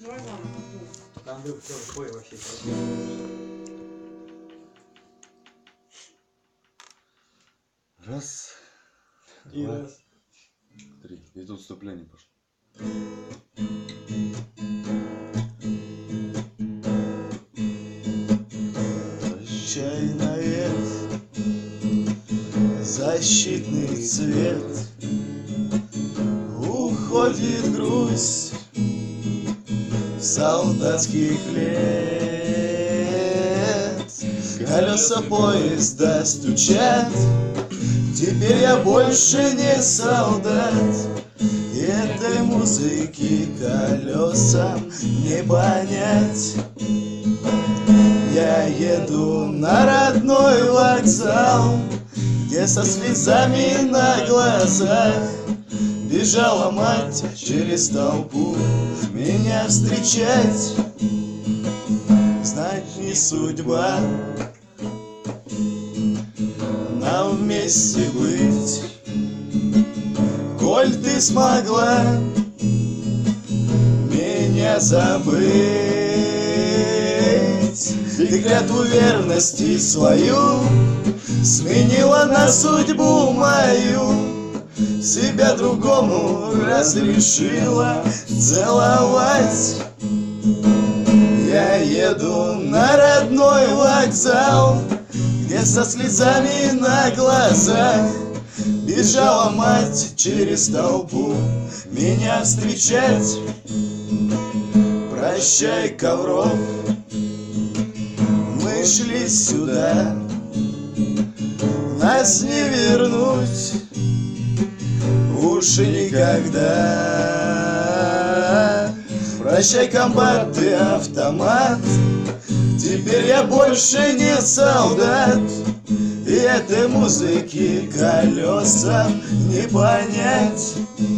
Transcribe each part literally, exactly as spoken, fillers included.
Давай главное, подумай. Там Андрюх тоже свой вообще. Раз, И два, раз. три. И тут вступление пошло. Прощай навек, защитный цвет, уходит грусть солдатских лет. Колеса поезда стучат, теперь я больше не солдат. Этой музыки колесам не понять. Я еду на родной вокзал, где со слезами на глазах бежала мать через толпу меня встречать. Знать не судьба нам вместе быть, коль ты смогла меня забыть. Ты клятву верности свою сменила на судьбу мою, себя другому разрешила целовать. Я еду на родной вокзал, где со слезами на глазах бежала мать через толпу меня встречать. Прощай, Ковров, мы шли сюда, нас не вернуть уж никогда. Прощай, комбат и автомат, теперь я больше не солдат. И этой музыки колесам не понять.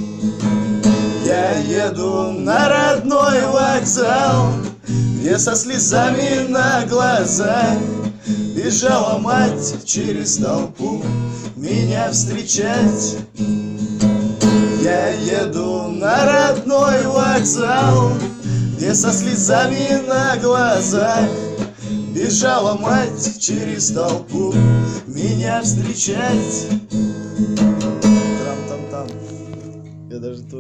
Я еду на родной вокзал, где со слезами на глазах бежала мать через толпу меня встречать. Я еду на родной вокзал, где со слезами на глазах бежала мать через толпу меня встречать. Трам-там-там. Я даже тут